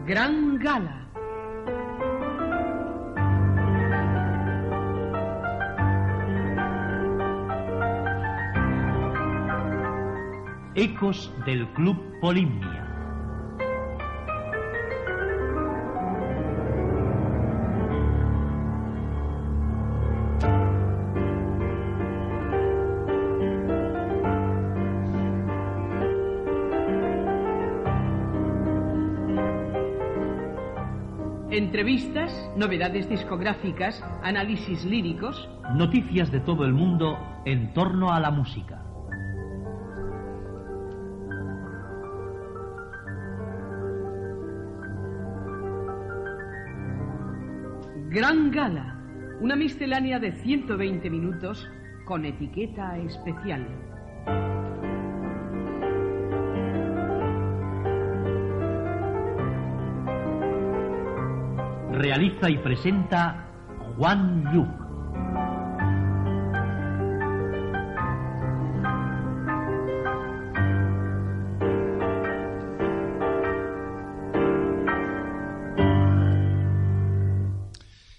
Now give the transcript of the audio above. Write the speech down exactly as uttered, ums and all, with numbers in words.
Gran Gala. Ecos del Club Polimnia. Entrevistas, novedades discográficas, análisis líricos. Noticias de todo el mundo en torno a la música. Gran Gala, una miscelánea de ciento veinte minutos con etiqueta especial. Realiza y presenta Juan Lluc.